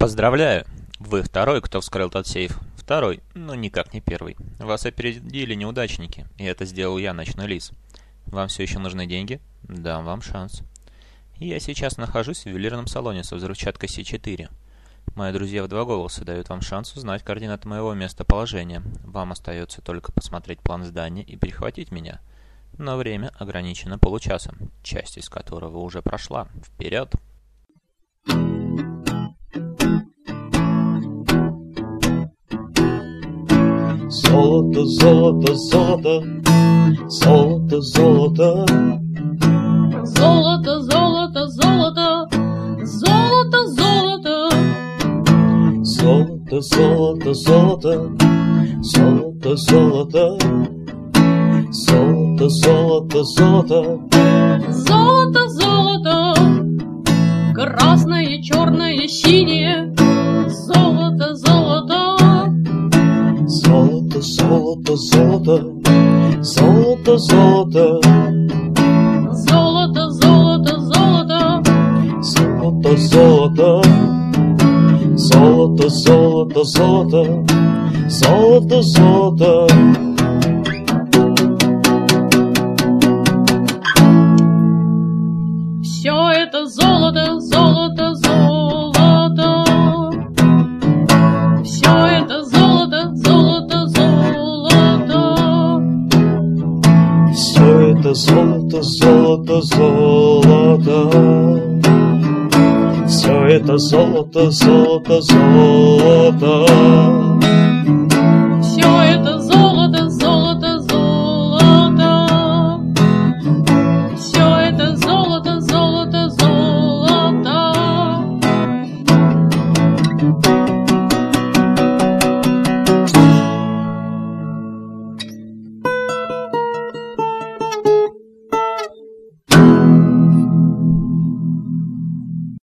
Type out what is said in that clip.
Поздравляю! Вы второй, кто вскрыл тот сейф. Второй, но никак не первый. Вас опередили неудачники, и это сделал я, ночной лис. Вам все еще нужны деньги? Дам вам шанс. Я сейчас нахожусь в ювелирном салоне со взрывчаткой С4. Мои друзья в два голоса дают вам шанс узнать координаты моего местоположения. Вам остается только посмотреть план здания и перехватить меня. Но время ограничено получасом, часть из которого уже прошла. Вперед! Золото, золото, золото, золото, золото. Золото, золото, золото, золото, золото. Золото, золото, золото, золото, золото. Золото, золото, золото. Золото, золото. Красное, черное, синее. Золото, золото. Золото, золото, золото. Золото, золото. Золото, золото, золото. Золото, золото. Золото, золото, золото. Золото, золото. Все это золото, золото, золото. Все это золото, золото, золото. Все это золото, золото, золото. Все это золото, золото, золото. Все это золото, золото, золото. Все это золото, золото, золото.